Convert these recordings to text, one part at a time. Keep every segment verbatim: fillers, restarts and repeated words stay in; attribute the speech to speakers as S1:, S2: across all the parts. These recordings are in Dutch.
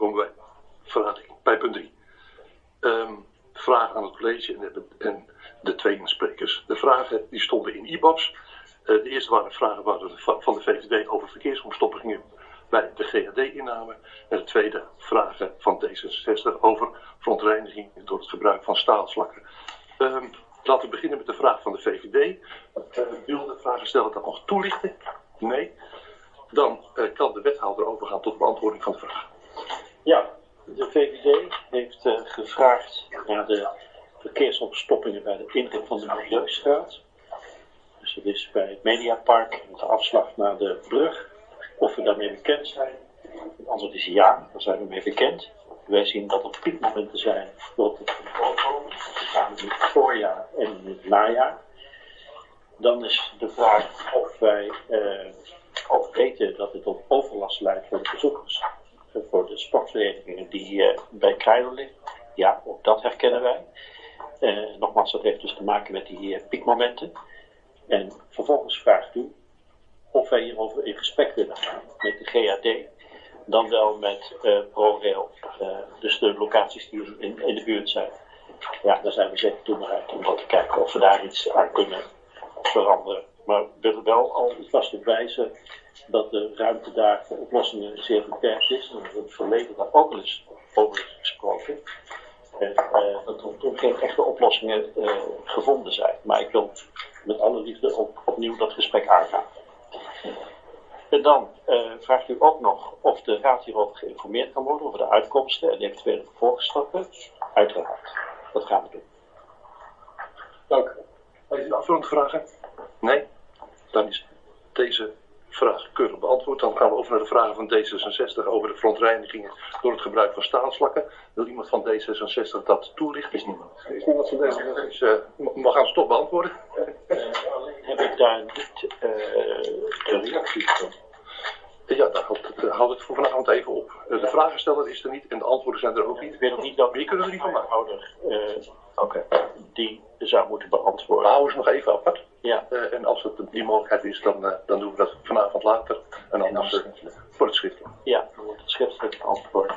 S1: aangekomen bij, verrating, bij punt drie. Um, vragen aan het college en de, en de twee insprekers. De vragen die stonden in I B A B's. Uh, de eerste waren vragen waren van de V V D over verkeersomstoppingen bij de G H D-inname. En de tweede vragen van D zesenzestig over verontreiniging door het gebruik van staalslakken. Um, laten we beginnen met de vraag van de V V D. Uh, wil de vragensteller dat nog toelichten? Nee. Dan uh, kan de wethouder overgaan tot beantwoording van de vraag.
S2: Ja, de V V D heeft uh, gevraagd naar de verkeersopstoppingen bij de ingang van de Milieustraat. Dus dat is bij het Mediapark met de afslag naar de brug. Of we daarmee bekend zijn. Het antwoord is ja, daar zijn we mee bekend. Wij zien dat er piekmomenten zijn dat het voorkomen. We gaan in het voorjaar en in het najaar. Dan is de vraag of wij uh, ook weten dat het op overlast leidt voor de bezoekers. Voor de sportverenigingen die uh, bij Krijlo liggen. Ja, ook dat herkennen wij. Uh, nogmaals, dat heeft dus te maken met die uh, piekmomenten. En vervolgens vraagt u of wij hierover in gesprek willen gaan met de G H D. Dan wel met uh, ProRail, uh, dus de locaties die in, in de buurt zijn. Ja, daar zijn we zeker toe bereid om te kijken of we daar iets aan kunnen veranderen. Maar we willen wel al vast op wijzen dat de ruimte daar voor oplossingen zeer beperkt is. En dat in het verleden daar ook al eens over is gesproken. En uh, dat er toen geen echte oplossingen uh, gevonden zijn. Maar ik wil met alle liefde op, opnieuw dat gesprek aangaan. En dan uh, vraagt u ook nog of de raad hierover geïnformeerd kan worden over de uitkomsten en eventuele vervolgstappen. Uiteraard, dat gaan we doen.
S1: Dank u. Heeft u afvullende vragen? Nee? Dan is deze vraag keurig beantwoord. Dan gaan we over naar de vragen van D zesenzestig over de verontreinigingen door het gebruik van staalslakken. Wil iemand van D zesenzestig dat toelichten? Is niemand. Is niemand van D zesenzestig? Dus, uh, we gaan ze toch beantwoorden.
S2: Uh, alleen heb ik daar niet uh, de reactie van.
S1: Ja, daar houdt het, uh, houdt het voor vanavond even op. Uh, de vragensteller is er niet en de antwoorden zijn er ook niet.
S2: Ik weet ook niet dat
S1: wie kunnen er niet van maken.
S2: Ouder, uh, okay. die zou moeten beantwoorden.
S1: We houden ze nog even apart.
S2: Ja.
S1: Uh, en als het die mogelijkheid is, dan, uh, dan doen we dat vanavond later. En anders uh, voor het schriftelijk.
S2: Ja, dan wordt het schriftelijk antwoord.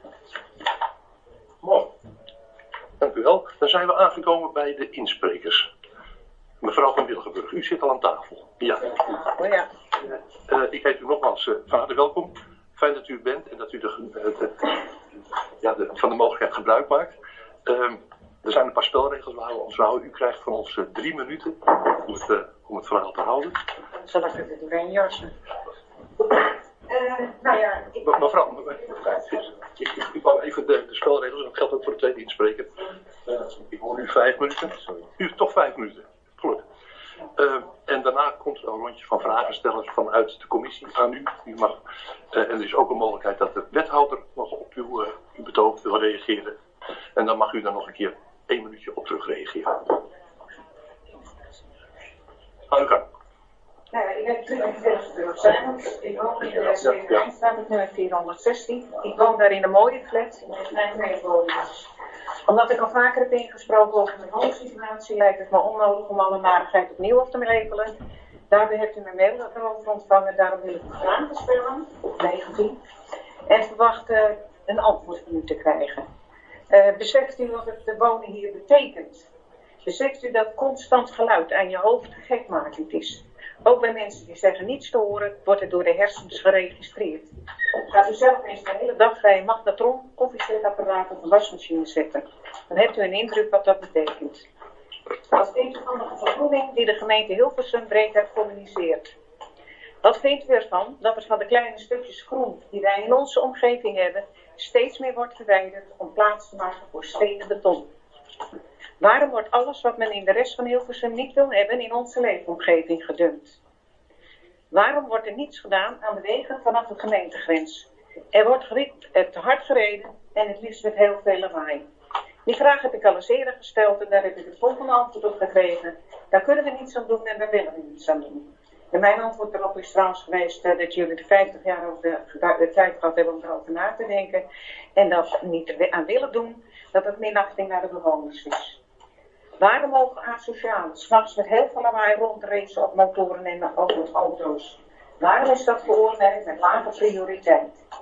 S1: Mooi. Dank u wel. Dan zijn we aangekomen bij de insprekers. Mevrouw van Wilgenburg, u zit al aan tafel. Ja.
S3: Oh ja.
S1: Uh, ik heet u nogmaals uh, van harte welkom. Fijn dat u bent en dat u de, uh, de, ja, de, van de mogelijkheid gebruik maakt. Uh, er zijn een paar spelregels waar we ons houden. U krijgt van ons uh, drie minuten om het, uh, om het verhaal te houden.
S3: Zal ik het doorheen jassen? Uh, nou ja, ik...
S1: Me, mevrouw, ik, ik, ik wou even de, de spelregels, en dat geldt ook voor de tweede inspreker. Uh, ik hoor nu vijf minuten. U toch vijf minuten. Goed. Uh, en daarna komt er een rondje van vragenstellers vanuit de commissie aan u. u mag, uh, en er is ook een mogelijkheid dat de wethouder nog op uw, uh, uw betoog wil reageren. En dan mag u daar nog een keer één minuutje op terug reageren. Aan u gang.
S3: Nou ja, ik heb tweeënveertig Zuidens. Ik woon in de Zevenstraat met nummer vierhonderdzestien. Ik woon daar in een mooie flat met vijf medewoningen. Omdat ik al vaker heb ingesproken over mijn woonsituatie, lijkt het me onnodig om alle narigheid opnieuw op te regelen. Daarbij hebt u mijn mail erover ontvangen, daarom wil ik een vraag stellen, op negentien. En verwacht uh, een antwoord van u te krijgen. Uh, beseft u wat het wonen hier betekent? Beseft u dat constant geluid aan je hoofd gekmakend is? Ook bij mensen die zeggen niets te horen, wordt het door de hersens geregistreerd. Gaat u zelf eens de hele dag bij een magnetron, koffiezetapparaat of een wasmachine zetten. Dan hebt u een indruk wat dat betekent. Wat vindt u van de vergroening die de gemeente Hilversum breed heeft gecommuniceerd? Wat vindt u ervan dat er van de kleine stukjes groen die wij in onze omgeving hebben, steeds meer wordt verwijderd om plaats te maken voor stenen beton? Waarom wordt alles wat men in de rest van Hilversum niet wil hebben in onze leefomgeving gedumpt? Waarom wordt er niets gedaan aan de wegen vanaf de gemeentegrens? Er wordt te hard gereden en het liefst met heel veel lawaai. Die vraag heb ik al eens eerder gesteld en daar heb ik het volgende antwoord op gekregen. Daar kunnen we niets aan doen en daar willen we niets aan doen. En mijn antwoord erop is trouwens geweest uh, dat jullie er vijftig jaar over de, de tijd gehad hebben om erover na te denken. En dat we niet aan willen doen, dat het minachting naar de bewoners is. Waarom mogen asocialen s'nachts met heel veel lawaai rondracen op motoren en ook met auto's? Waarom is dat veroordeeld met lage prioriteit?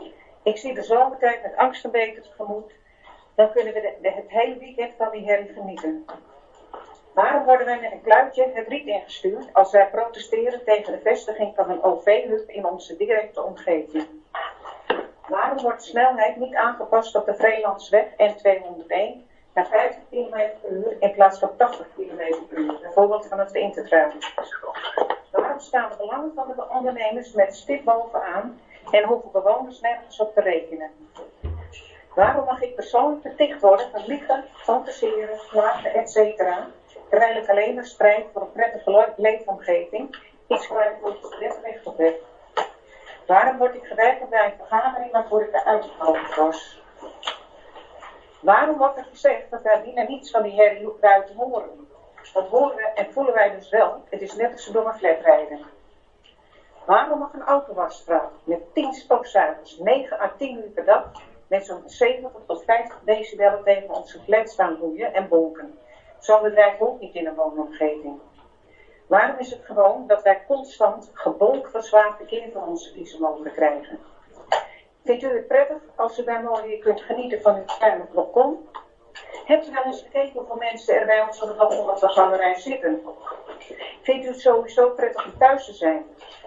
S3: Ik zie de zomertijd met angst een beetje tegemoet. Dan kunnen we de, de, het hele weekend van die herrie genieten. Waarom worden wij met een kluitje het riet ingestuurd als wij protesteren tegen de vestiging van een O V-hub in onze directe omgeving? Waarom wordt de snelheid niet aangepast op de Vreelandsweg N tweehonderdéén naar vijftig kilometer per uur in plaats van tachtig kilometer per uur, bijvoorbeeld vanaf de Intertrein? Waarom staan de belangen van de ondernemers met stip bovenaan en hoeven bewoners nergens op te rekenen? Waarom mag ik persoonlijk beticht worden van liegen, fantaseren, klagen, et cetera, terwijl ik alleen maar strijd voor een prettige leefomgeving, iets waar ik voor het recht op heb? Waarom word ik geweigerd bij een vergadering waarvoor ik eruit gehouden was? Waarom wordt er gezegd dat wij binnen niets van die herrie buiten horen? Dat horen en voelen wij dus wel, het is net als door een flat rijden. Waarom mag een autowasstraat met tien stofzuigers negen à tien uur per dag met zo'n zeventig tot vijftig decibellen tegen onze flat staan roeien en bonken? Zo'n bedrijf hoort niet in een woonomgeving. Waarom is het gewoon dat wij constant gebonk van zwaar verkeer van onze kiezer mogen krijgen? Vindt u het prettig als u bij mooi kunt genieten van uw kleine balkon? Hebt u wel eens gekeken hoeveel mensen er bij ons op de balkon op de galerij zitten? Vindt u het sowieso prettig om thuis te zijn?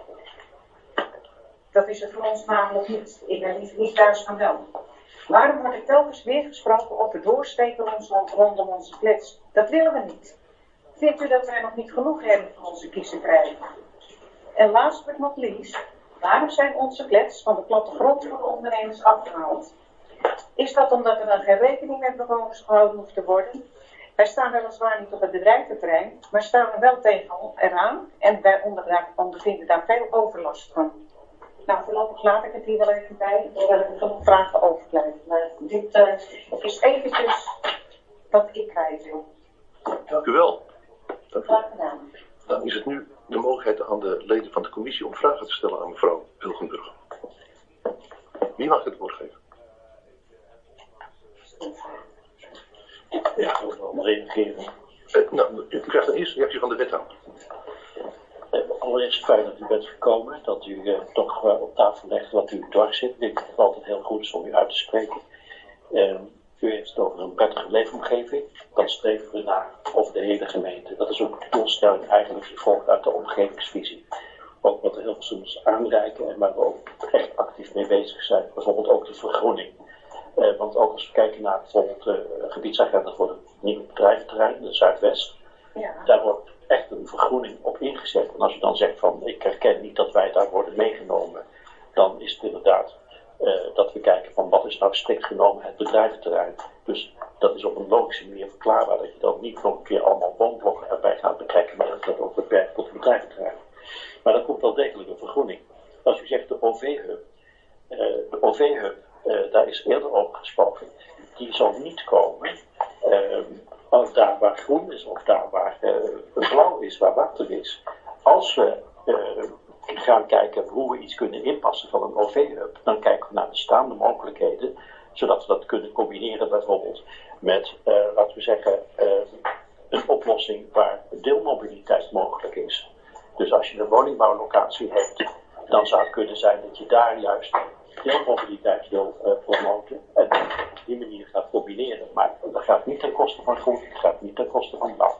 S3: Dat is het voor ons namelijk niet. Ik ben niet, niet thuis van wel. Waarom wordt er telkens weer gesproken op het doorsteken rondom onze flats? Dat willen we niet. Vindt u dat wij nog niet genoeg hebben van onze kiezer krijgen? En last but not least, waarom zijn onze flats van de plattegrond voor de ondernemers afgehaald? Is dat omdat er dan geen rekening met bewoners gehouden hoeft te worden? Wij staan weliswaar niet op het bedrijventerrein, maar staan er wel tegen eraan en wij ondervinden daar veel overlast van. Nou, voorlopig laat ik het hier wel even bij, hoewel er genoeg vragen overblijven. Maar dit uh, is eventjes wat ik kwijt wil.
S1: Dank u wel. Dank u.
S3: Graag gedaan.
S1: Dan is het nu de mogelijkheid aan de leden van de commissie om vragen te stellen aan mevrouw Wilgenburg. Wie mag het woord geven?
S2: Ja, ik wil wel reageren.
S1: Eh, nou, u krijgt een eerste reactie van de wethouder.
S2: Uh, allereerst fijn dat u bent gekomen, dat u uh, toch uh, op tafel legt wat u dwars zit. Ik denk dat het altijd heel goed is om u uit te spreken. Uh, u heeft het over een prettige leefomgeving. Dat streven we naar over de hele gemeente. Dat is ook de doelstelling eigenlijk gevolgd uit de omgevingsvisie. Ook wat de Hilversums aanreiken en waar we ook echt actief mee bezig zijn. Bijvoorbeeld ook de vergroening. Uh, want ook als we kijken naar bijvoorbeeld de uh, gebiedsagenda voor het nieuwe bedrijventerrein, de Zuidwest.
S3: Ja.
S2: Daar wordt echt een vergroening op ingezet. En als u dan zegt van ik herken niet dat wij daar worden meegenomen, dan is het inderdaad uh, dat we kijken van wat is nou strikt genomen het bedrijventerrein. Dus dat is op een logische manier verklaarbaar dat je dan niet nog een keer allemaal woonblokken erbij gaat betrekken, maar dat dat ook beperkt tot het bedrijventerrein. Maar dat komt wel degelijk een vergroening. Als u zegt de O V-hub, uh, de O V-hub, uh, daar is eerder over gesproken, die zal niet komen uh, als daar waar groen is of daar waar uh, blauw is, waar water is. Als we uh, gaan kijken hoe we iets kunnen inpassen van een O V-hub, dan kijken we naar bestaande mogelijkheden, zodat we dat kunnen combineren bijvoorbeeld met, uh, laten we zeggen, uh, een oplossing waar deelmobiliteit mogelijk is. Dus als je een woningbouwlocatie hebt, dan zou het kunnen zijn dat je daar juist deelmobiliteit wil uh, promoten en op die manier gaat combineren. Maar dat gaat niet ten koste van groen, dat gaat niet ten koste van blauw.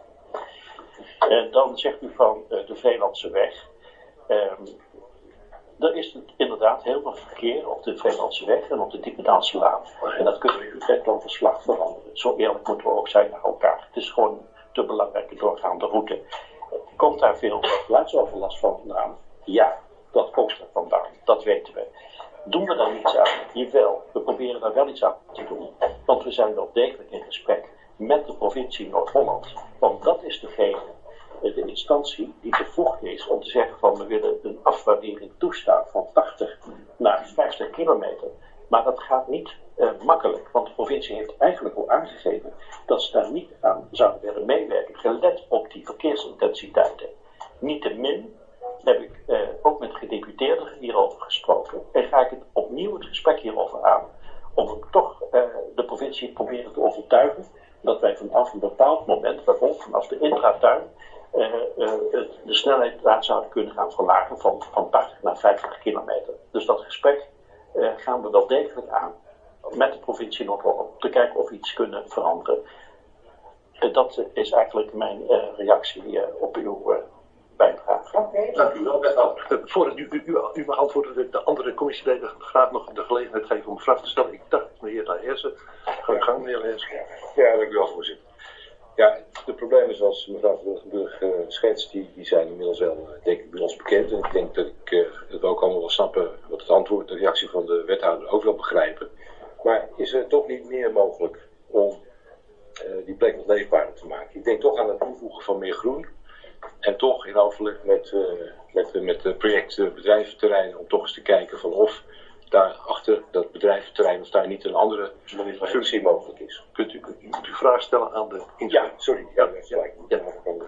S2: En dan zegt u van uh, de Vreelandse weg. Um, er is inderdaad heel veel verkeer op de Vreelandse weg en op de Diependaanse Laan. En dat kunnen we in wetloonverslag veranderen. Zo eerlijk moeten we ook zijn naar elkaar. Het is gewoon een te belangrijke doorgaande route. Komt daar veel geluidsoverlast van vandaan? Ja, dat komt er vandaan. Dat weten we. Doen we daar niets aan? Jawel, we proberen daar wel iets aan te doen. Want we zijn wel degelijk in gesprek met de provincie Noord-Holland. Want dat is degene, de instantie die bevoegd is om te zeggen van we willen een afwaardering toestaan van tachtig naar vijftig kilometer. Maar dat gaat niet uh, makkelijk, want de provincie heeft eigenlijk al aangegeven dat ze daar niet aan zouden willen meewerken, gelet op die verkeersintensiteiten. Niettemin heb ik uh, ook met gedeputeerden hierover gesproken en ga ik het opnieuw het gesprek hierover aan, om het toch uh, de provincie proberen te overtuigen dat wij vanaf een bepaald moment, bijvoorbeeld vanaf de intratuin, uh, uh, de snelheid daar zouden kunnen gaan verlagen van, van tachtig naar vijftig kilometer. Dus dat gesprek uh, gaan we wel degelijk aan met de provincie Noord-Holland om te kijken of we iets kunnen veranderen. Uh, dat uh, is eigenlijk mijn uh, reactie uh, op uw uh, bijdrage.
S3: Okay.
S1: Dank u wel, wethouder. Uh, voordat u, u, u, u mag antwoorden, wil ik de andere commissieleden graag nog de gelegenheid geven om een vraag te stellen. Ik dacht, meneer Laherse. Ga je gang, meneer Laherse.
S4: Ja, dank u wel, voorzitter. Ja, de problemen zoals mevrouw Van Wilgenburg uh, schetst, die, die zijn inmiddels wel, uh, denk ik, bij ons bekend. En ik denk dat, ik, uh, dat we ook allemaal wel snappen wat het antwoord, de reactie van de wethouder ook wel begrijpen. Maar is er toch niet meer mogelijk om uh, die plek nog leefbaarder te maken? Ik denk toch aan het toevoegen van meer groen. En toch in overleg met, uh, met, uh, met het project uh, bedrijventerrein om toch eens te kijken van of daar achter dat bedrijventerrein of daar niet een andere functie mogelijk is.
S1: Kunt u, kunt u uw vraag stellen aan de inspecteur?
S4: Ja, sorry. Ja, dat is gelijk. Ja.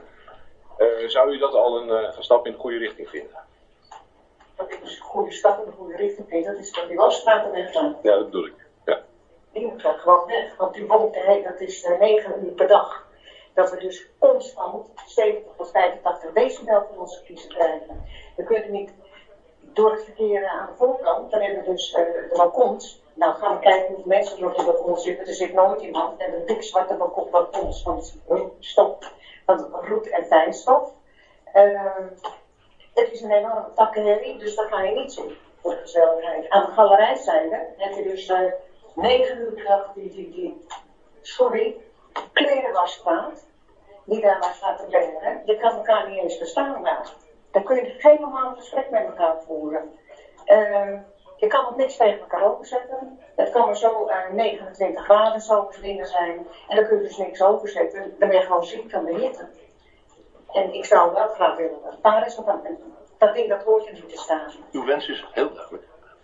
S4: Uh, zou u dat al een, uh, een stap in de goede richting vinden?
S5: Dat ik dus een goede stap in de goede richting vind, dat is dat die wasstraten weggaan.
S4: Ja, dat bedoel ik. Ja.
S5: Die moet dan gewoon weg, want die woont, dat is uh, negen uur per dag. Dat we dus constant zeventig tot vijfentachtig decibel van onze kiezer krijgen. We kunnen niet door het verkeer aan de voorkant, dan hebben we dus uh, de balkons. Nou gaan we kijken hoeveel mensen er op de balkon zitten. Er zit nooit iemand. We hebben dik zwarte balkon, balkons van stof, van roet en fijnstof. Uh, het is een enorme takkenherrie, dus daar ga je niet zien voor de gezelligheid. Aan de galerijzijde heb je dus uh, negen uur per dag die, die, die, sorry, klerenwasstraat. Die daar maar staat te kleren. Je kan elkaar niet eens verstaan daar. Dan kun je geen normaal gesprek met elkaar voeren. Uh, je kan ook niks tegen elkaar overzetten. Het kan maar zo uh, negenentwintig graden zo vrienden zijn. En dan kun je dus niks overzetten. Dan ben je gewoon ziek van de hitte. En ik zou wel graag willen dat daar is wat aan. Dat ding dat hoort je niet te staan.
S1: Uw wens is heel duidelijk.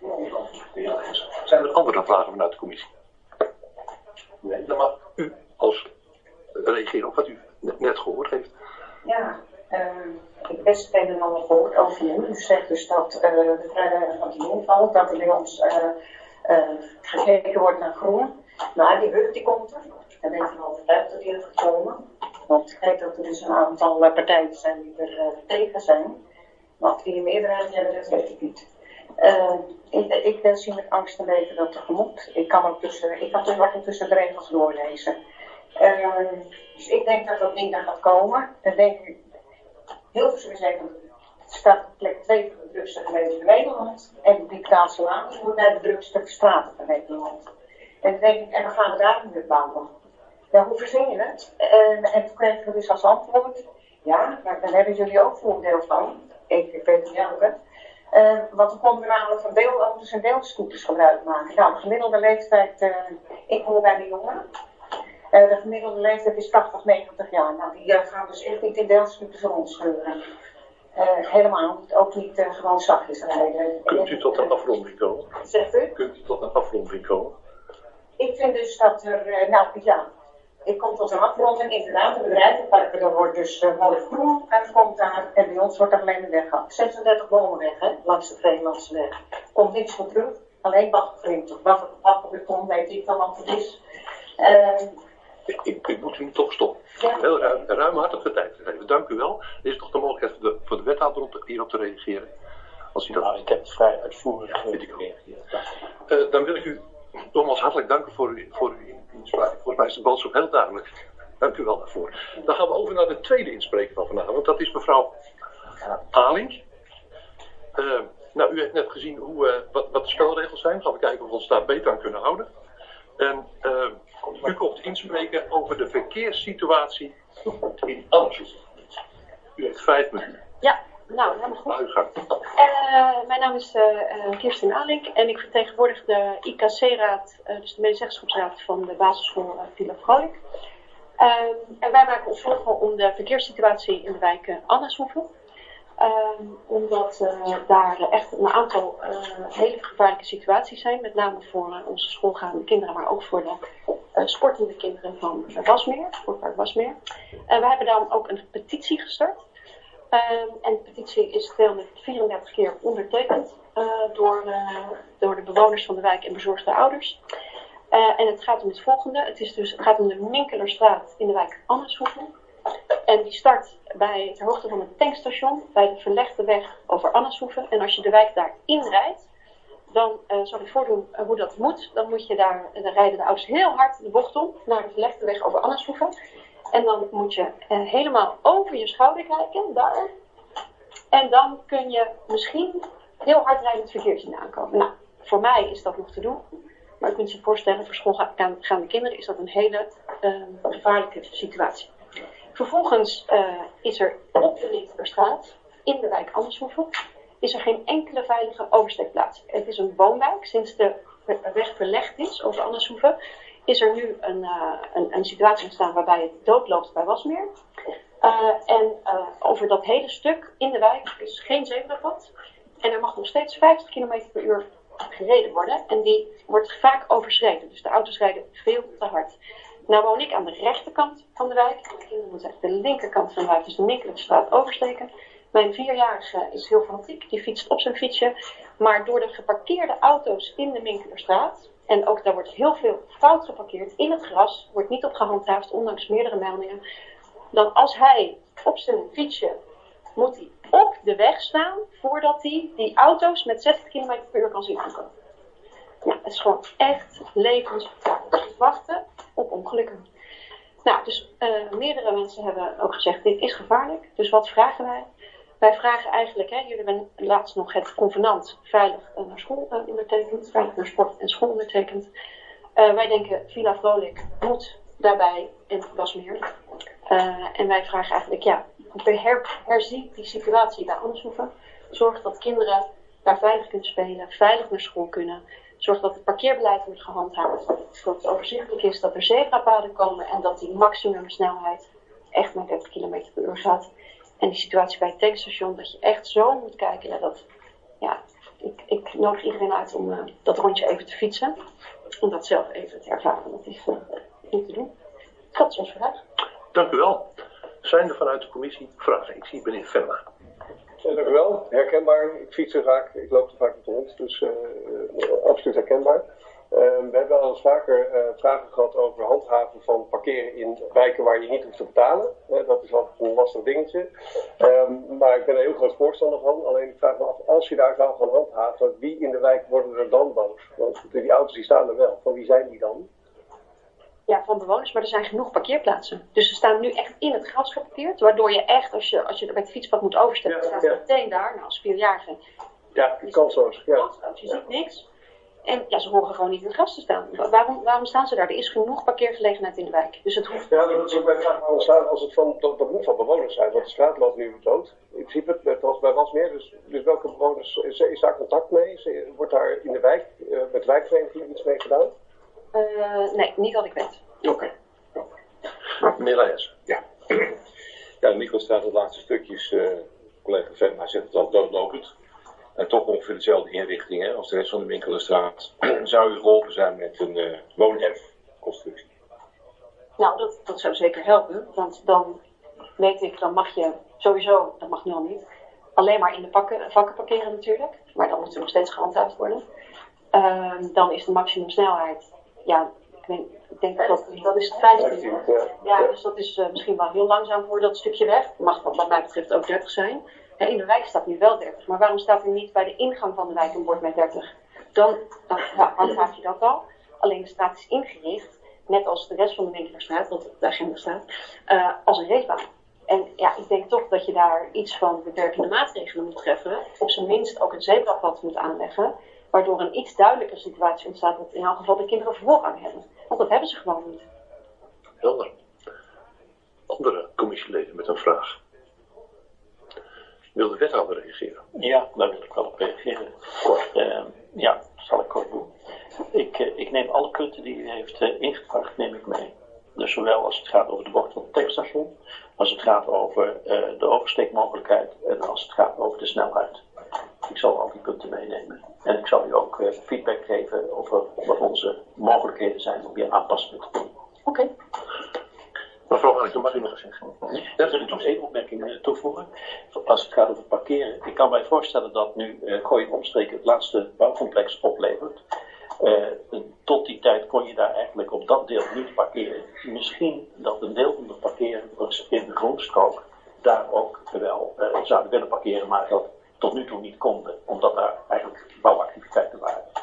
S1: Zijn er andere vragen vanuit de commissie? Nee, dan mag u als reageren op wat u net gehoord heeft.
S5: Ja, uh, ik heb best het een en ander gehoord over u. U zegt dus dat uh, de vrijdag van die inval, dat er bij ons uh, uh, gekeken wordt naar groen. Nou, die hut die komt er. Daar ben ik van overtuigd dat die er gekomen. Want ik weet dat er dus een aantal partijen zijn die er uh, tegen zijn. Maar of die een meerderheid hebben, dat weet ik niet. Uh, ik, ik wil zien met angst en leven dat tegemoet. Ik kan ook tussen, ik kan ook tussen de regels doorlezen. Uh, dus ik denk dat dat ding daar gaat komen. Dan denk ik, heel veel zullen zeggen, het staat op plek twee van de drukste gemeenten van Nederland. En de Dictaatse Laan wordt naar de drukste straten van Nederland. En dan denk ik, en dan gaan we daar nu bouwen. Ja, hoe verzin je het? Uh, en toen kregen we dus als antwoord, ja, maar daar hebben jullie ook voordeel van. Ik, ik weet niet welke. Uh, want dan konden we namelijk van deelauto's en deelscooters gebruik maken. Nou, de gemiddelde leeftijd, uh, ik hoor bij de jongeren. Uh, de gemiddelde leeftijd is tachtig, negentig jaar. Nou, die uh, gaan dus echt niet in deelscooters rondscheuren. Uh, helemaal niet, ook niet uh, gewoon zachtjes rijden.
S1: Kunt u tot een afronding komen?
S5: Zegt u?
S1: Kunt u tot een afronding komen?
S5: Ik vind dus dat er, uh, nou ja, ik kom tot een afronding. Inderdaad, de bedrijvenparken, daar wordt dus uh, mooi groen en komt daar. En bij ons wordt er alleen de weg gehad. zesendertig bomen weg, hè, langs de Vreelandse weg. Komt niks voor terug, alleen bakgevriend. Bakbeton, weet ik dan wat het is. Uh,
S1: Ik, ik, ik moet u toch stoppen.
S5: Ja.
S1: Heel ruim, ruimhartige tijd gegeven. Dank u wel. Er is toch de mogelijkheid voor de, voor de wethouder om te, hierop te reageren. Als u dat...
S2: Nou, ik heb het vrij uitvoerig gereageerd.
S1: Uh, dan wil ik u nogmaals hartelijk danken voor, u, voor uw inspraak. Volgens mij is de boodschap heel duidelijk. Dank u wel daarvoor. Dan gaan we over naar de tweede inspreker van vanavond. Dat is mevrouw Alink. Uh, nou, u heeft net gezien hoe, uh, wat, wat de spelregels zijn. Gaan we kijken of we ons daar beter aan kunnen houden. En uh, u komt inspreken over de verkeerssituatie in Annershoek. U heeft vijf minuten.
S6: Ja, nou, helemaal goed.
S1: Uw gang.
S6: Uh, mijn naam is uh, Kirsten Alink en ik vertegenwoordig de I K C-raad, uh, dus de medezeggenschapsraad van de basisschool uh, Villa Vrolijk. Uh, en wij maken ons zorgen om de verkeerssituatie in de wijk uh, Annershoek. Um, omdat uh, daar echt een aantal uh, hele gevaarlijke situaties zijn, met name voor uh, onze schoolgaande kinderen, maar ook voor de uh, sportende kinderen van uh, Wasmeer, Sportpark Wasmeer. Uh, we hebben dan ook een petitie gestart. Um, en de petitie is tweehonderdvierendertig keer ondertekend uh, door, uh, door de bewoners van de wijk en bezorgde ouders. Uh, en het gaat om het volgende. Het, is dus, het gaat om de Minkelerstraat in de wijk Annershoek. En die start bij de hoogte van het tankstation, bij de verlegde weg over Annershoeven. En als je de wijk daar inrijdt, dan uh, zal ik voordoen uh, hoe dat moet. Dan moet je daar, dan rijden de auto's heel hard de bocht om naar de verlegde weg over Annershoeve. En dan moet je uh, helemaal over je schouder kijken, daar. En dan kun je misschien heel hard rijdend verkeer zien aankomen. Nou, voor mij is dat nog te doen. Maar je kunt je voorstellen, voor schoolgaande kinderen is dat een hele uh, gevaarlijke situatie. Vervolgens uh, is er op de Linkerstraat, in de wijk Annershoeve, is er geen enkele veilige oversteekplaats. Het is een woonwijk. Sinds de weg verlegd is over Annershoeve, is er nu een, uh, een, een situatie ontstaan waarbij het doodloopt bij Wasmeer. Uh, en uh, over dat hele stuk in de wijk is geen zebrapad. En er mag nog steeds vijftig kilometer per uur gereden worden. En die wordt vaak overschreden. Dus de auto's rijden veel te hard. Nou woon ik aan de rechterkant van de wijk. De kinderen moeten echt de linkerkant van de wijk, dus de Minkelenstraat, oversteken. Mijn vierjarige is heel fanatiek. Die fietst op zijn fietsje. Maar door de geparkeerde auto's in de Minkelenstraat, en ook daar wordt heel veel fout geparkeerd in het gras, wordt niet op gehandhaafd, ondanks meerdere meldingen. Dan als hij op zijn fietsje moet hij op de weg staan voordat hij die auto's met zestig kilometer per uur kan zien aankomen. Ja, het is gewoon echt levensgevaarlijk. Wachten op ongelukken. Nou, dus uh, meerdere mensen hebben ook gezegd, dit is gevaarlijk. Dus wat vragen wij? Wij vragen eigenlijk, hè, jullie hebben laatst nog het convenant veilig uh, naar school uh, ondertekend, veilig naar sport en school ondertekend. Uh, wij denken, Villa Vrolijk moet daarbij in Wasmeer. Uh, en wij vragen eigenlijk, ja, her, herzien die situatie bij Annershoeve. Zorg dat kinderen daar veilig kunnen spelen, veilig naar school kunnen. Zorg dat het parkeerbeleid wordt gehandhaafd. Dat het overzichtelijk is, dat er zebrapaden komen en dat die maximumsnelheid echt maar dertig kilometer per uur gaat. En die situatie bij het tankstation, dat je echt zo moet kijken naar dat. Ja, ik, ik nodig iedereen uit om uh, dat rondje even te fietsen. Om dat zelf even te ervaren. Dat is uh, niet te doen. Dat is ons vraag.
S1: Dank u wel. Zijn er vanuit de commissie vragen? Ik zie meneer Venma.
S7: Ja, dank u wel. Herkenbaar. Ik fiets er vaak, ik loop er vaak met de hond, dus uh, uh, absoluut herkenbaar. Uh, we hebben al eens vaker uh, vragen gehad over handhaven van parkeren in wijken waar je niet hoeft te betalen. Uh, dat is altijd een lastig dingetje. Um, maar ik ben er heel groot voorstander van. Alleen ik vraag me af, als je daar zou gaan handhaven, wie in de wijk worden er dan boos? Want die auto's die staan er wel. Van wie zijn die dan?
S6: Ja, van bewoners, maar er zijn genoeg parkeerplaatsen. Dus ze staan nu echt in het gras geparkeerd. Waardoor je echt, als je, als je bij het fietspad moet oversteken, ja, staat ja. meteen daar, nou als vierjarige.
S7: Ja, kansloos. Ja.
S6: Je ziet niks. En ja, ze horen gewoon niet in het gras te staan. Waarom, waarom staan ze daar? Er is genoeg parkeergelegenheid in de wijk. Dus het hoeft...
S7: Ja, dat is ook mijn vraag waarom staan als het van, dat, dat moet van bewoners zijn. Want de straat loopt nu dood. In principe, net als bij Wasmeer. Dus, dus welke bewoners, is, is daar contact mee? Is, wordt daar in de wijk, uh, met de wijkvereniging iets mee gedaan?
S6: Uh, nee, niet dat ik weet.
S7: Oké.
S1: Okay. Meneer Leijers.
S4: Ja. Ja, de Mikkelstraat, het laatste stukjes, uh, collega Venma zegt het al doodlopend. En toch ongeveer dezelfde inrichting hè, als de rest van de Winkelenstraat. Zou u geholpen zijn met een uh, woonhefconstructie?
S6: Nou, dat, dat zou zeker helpen. Want dan weet ik, dan mag je sowieso, dat mag nu al niet, alleen maar in de pakken, vakken parkeren natuurlijk. Maar dan moet er nog steeds gehandhaafd worden. Uh, dan is de maximumsnelheid, ja, ik, weet, ik denk dat dat, dat is vijftien. Ja, dus dat is uh, misschien wel heel langzaam voor dat stukje weg. Mag wat mij betreft ook dertig zijn. In de wijk staat nu wel dertig, maar waarom staat er niet bij de ingang van de wijk een bord met dertig? Dan, dan ja, handhaaf je dat al. Alleen de straat is ingericht, net als de rest van de Winkelenstraat, wat op de agenda staat, uh, als een racerbaan. En ja, ik denk toch dat je daar iets van beperkende maatregelen moet treffen. Op zijn minst ook een zebrapad moet aanleggen, waardoor een iets duidelijker situatie ontstaat dat in elk geval de kinderen voorrang hebben. Want dat hebben ze gewoon niet.
S1: Helder. Andere commissieleden met een vraag. Wil de wethouder reageren?
S2: Ja, daar wil ik wel op reageren. Uh, ja, dat zal ik kort doen. Ik, uh, ik neem alle punten die u heeft uh, ingebracht, neem ik mee. Dus zowel als het gaat over de bocht van het tankstation, als het gaat over uh, de oversteekmogelijkheid en als het gaat over de snelheid. Ik zal al die punten meenemen. En ik zal u ook uh, feedback geven over wat onze mogelijkheden zijn om hier aanpassingen te doen.
S6: Oké. Okay.
S1: Mevrouw Mark, mag u nog eens zeggen?
S2: Ja, wil ik nog één opmerking toevoegen. Als het gaat over parkeren. Ik kan mij voorstellen dat nu uh, Gooi en Omstreken het laatste bouwcomplex oplevert. Uh, tot die tijd kon je daar eigenlijk op dat deel niet parkeren. Misschien dat een deel van de parkeerders in de Groenstrook daar ook wel uh, zouden willen parkeren, maar dat tot nu toe niet konden, omdat daar eigenlijk bouwactiviteiten waren.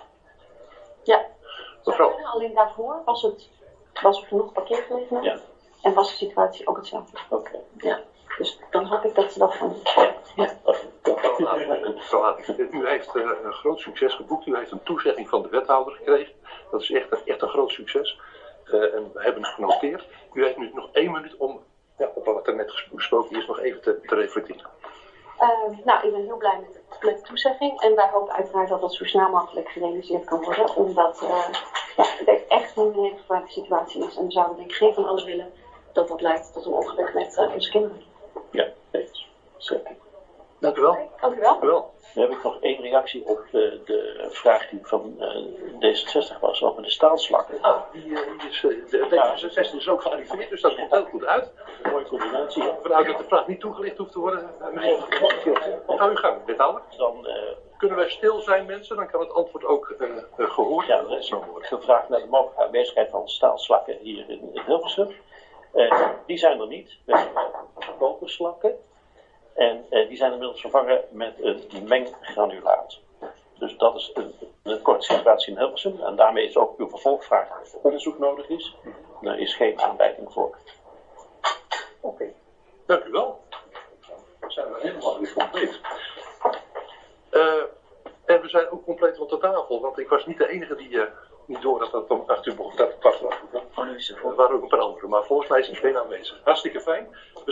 S1: Mevrouw.
S6: Alleen daarvoor was, het, was er genoeg parkeergelegenheid.
S2: Ja.
S6: En was de situatie ook hetzelfde.
S2: Oké. Okay.
S6: Ja. Dus dan hoop ik dat ze dat van.
S2: Ja. Dat, dat,
S1: Mevrouw Hating, u heeft uh, een groot succes geboekt. U heeft een toezegging van de wethouder gekregen. Dat is echt, echt een groot succes. Uh, en we hebben het genoteerd. U heeft nu nog één minuut om ja, op wat er net gesproken is nog even te, te reflecteren.
S6: Uh, nou, ik ben heel blij met de, met de toezegging. En wij hopen uiteraard dat dat zo snel mogelijk gerealiseerd kan worden. Omdat uh, ja, het echt een hele gevaarlijke situatie is. En we zouden denk ik geen van allen willen dat dat leidt tot een ongeluk met uh, onze kinderen.
S2: Ja, zeker.
S1: Dank u wel.
S6: Dank u wel.
S1: Dank u wel.
S2: Dan heb ik nog één reactie op de, de vraag die van uh, D zesenzestig was over de staalslakken.
S1: Oh, die, uh, die is, uh, de D zesenzestig is ook gearriveerd, dus dat komt heel goed uit.
S2: Een mooie combinatie.
S1: Vanuit dat de vraag niet toegelicht hoeft te worden. Uh, meneer, ga uw gang, wethouder.
S2: Dan uh,
S1: kunnen wij stil zijn, mensen? Dan kan het antwoord ook uh, uh, gehoord
S2: ja, er is gevraagd naar de mogelijke aanwezigheid van staalslakken hier in, in Hilversum. Uh, die zijn er niet. We hebben koperslakken. En uh, die zijn inmiddels vervangen met een menggranulaat. Dus dat is een, een korte situatie in Hilversum. En daarmee is ook uw vervolgvraag of onderzoek nodig is. Er is geen aanleiding voor.
S1: Oké, okay. Dank u wel. Dan zijn we helemaal weer compleet. Uh, en we zijn ook compleet rond de tafel, want ik was niet de enige die uh, niet door dat het om acht uur begon. Dat het kwart was. Er waren ook een paar anderen, maar volgens mij is iedereen aanwezig. Hartstikke fijn.